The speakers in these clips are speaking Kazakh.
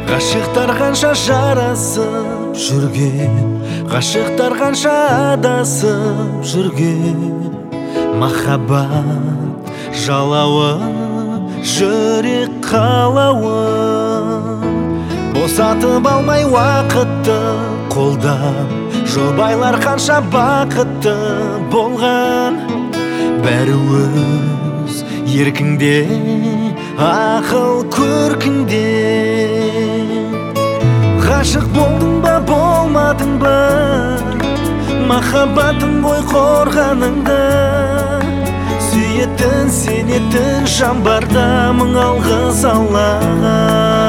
Ғашықтар қанша жарасып жүрген, ғашықтар қанша адасып жүрген. Махаббат жалауы, жүрек қалауы, босатып алмай уақытты қолдан. Жұбайлар қанша бақытты болған, бәрі өз еркіңде, ақыл көркіңде. Ғашық болдың ба, болмадың ба, махаббатың ғой қорғаныңда. Сүйетін, сенетін жан барда, мың алғыс Аллаға.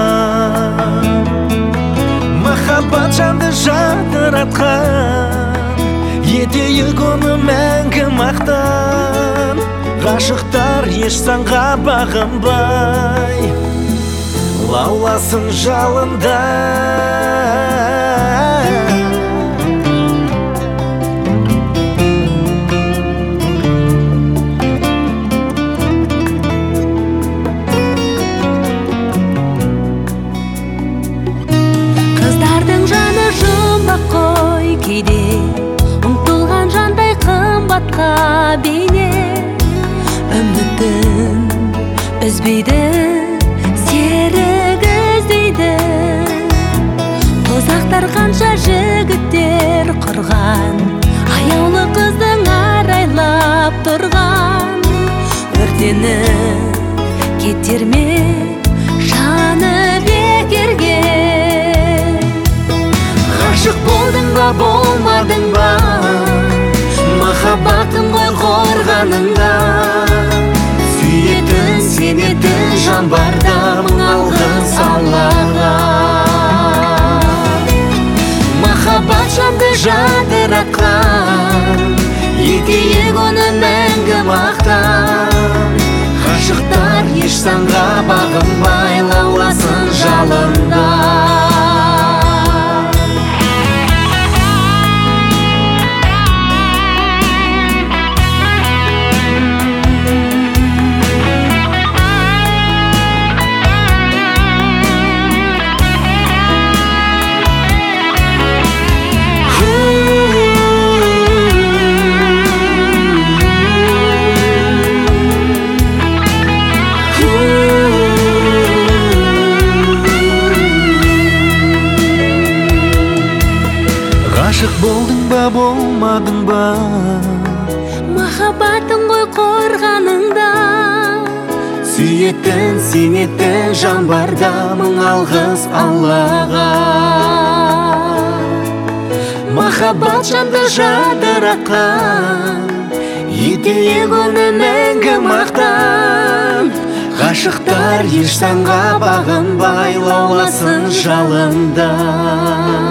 Махаббат жанды жадыратқан, етейік оны мәңгі мақтан. Ғашықтар еш санға бағынбай, лауласын жалында. Қыздардың жаны жұмбақ қой кейде, ұмтылған жандай қымбатқа бейне. Үмітін үзбейді, серік іздейді. Тозақтар қанша жігіттер құрған, аяулы қыздың арайлап тұрған. Өртеніп кетер ме жаны бекерге? Ғашық болдың ба, болмадың ба, махаббатың ғой қорғаныңда. Сүйетін, сенетін жан барда, мың алғыс Аллаға. Махаббат жанды жадыратқан, етейік оны мәңгі мақтан. Ғашықтар еш санға бағынбай, лауласын жалында. Ғашық болдың ба, болмадың ба, махаббатың ғой қорғаныңда. сүйетін, сенетін жан барда, мың алғыс Аллаға. Махаббат жанды жадыратқан, етейік оны мәңгі мақтан. Ғашықтар еш санға бағынбай, лауласын жалында.